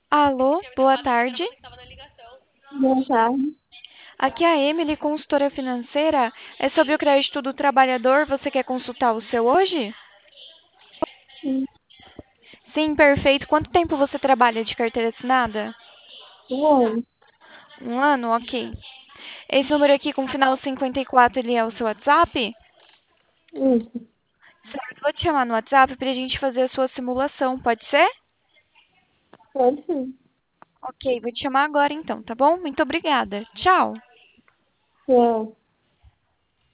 Alô, boa tarde. Boa tarde. Aqui é a Emily, consultora financeira. É sobre o crédito do trabalhador. Você quer consultar o seu hoje? Sim, Sim, perfeito. Quanto tempo você trabalha de carteira assinada? um ano. Um ano? Ok. Esse número aqui com final 54, ele é o seu WhatsApp? Isso, Certo, vou te chamar no WhatsApp para a gente fazer a sua simulação, pode ser? pode sim. Ok, vou te chamar agora então, tá bom? Muito obrigada. Tchau. Tchau.